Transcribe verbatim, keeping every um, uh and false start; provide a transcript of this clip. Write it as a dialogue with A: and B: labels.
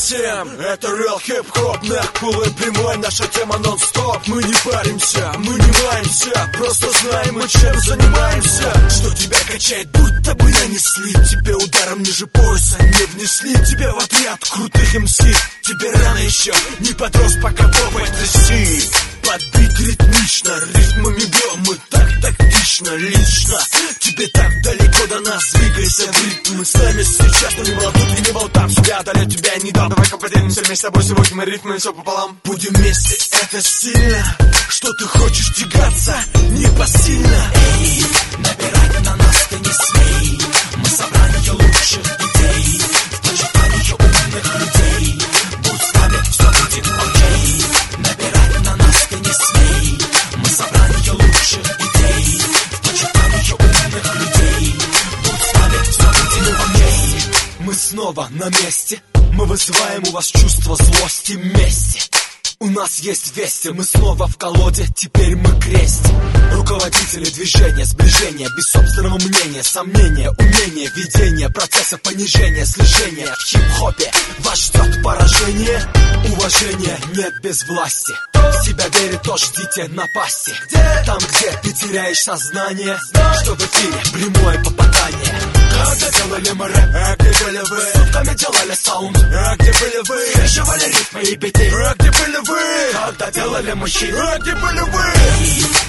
A: всем, это real хип-хоп, Нахпул и прямой, наша тема нон-стоп. Мы не паримся, мы не маемся, просто знаем мы чем занимаемся. Что тебя качает, будто бы нанесли тебе ударом ниже пояса, не внесли тебе в отряд крутых эм си. Тебе рано еще, не подрос, пока попой тряси. Подбить ритмично, ритмами бьем мы так тактично. Лично тебе так далеко до нас, двигайся в ритм. С нами сейчас, но не было тут и не был там. Себя одолеть тебя не дал. Давай-ка поделимся вместе с тобой сегодня мы ритмы все пополам. Будем вместе, это сильно. Что ты хочешь тягаться, непосильно.
B: Эй, набирай на нас ты не смей. Мы собрание лучших идей, в почитании умных людей. Будь с нами, все будет окей. Набирай на нас ты не смей. Мы собрание лучших идей, в почитании умных людей. Будь с нами, все будет окей.
A: Мы снова на месте. Мы вызываем у вас чувство злости, мести. У нас есть вести, мы снова в колоде, теперь мы крестим. Руководители движения, сближения, без собственного мнения, сомнения, умения, ведения, процесса понижения, слежения. В хип-хопе вас ждет поражение, уважения нет без власти. В себя верит, то ждите напасти. Там, где ты теряешь сознание, что в эфире прямое попадание. Когда делали мы рэп, а где были вы? Сутками делали саунд, а где были вы? Смешивали ритмы и биты, а где были вы? Когда делали мы хит, а где были вы?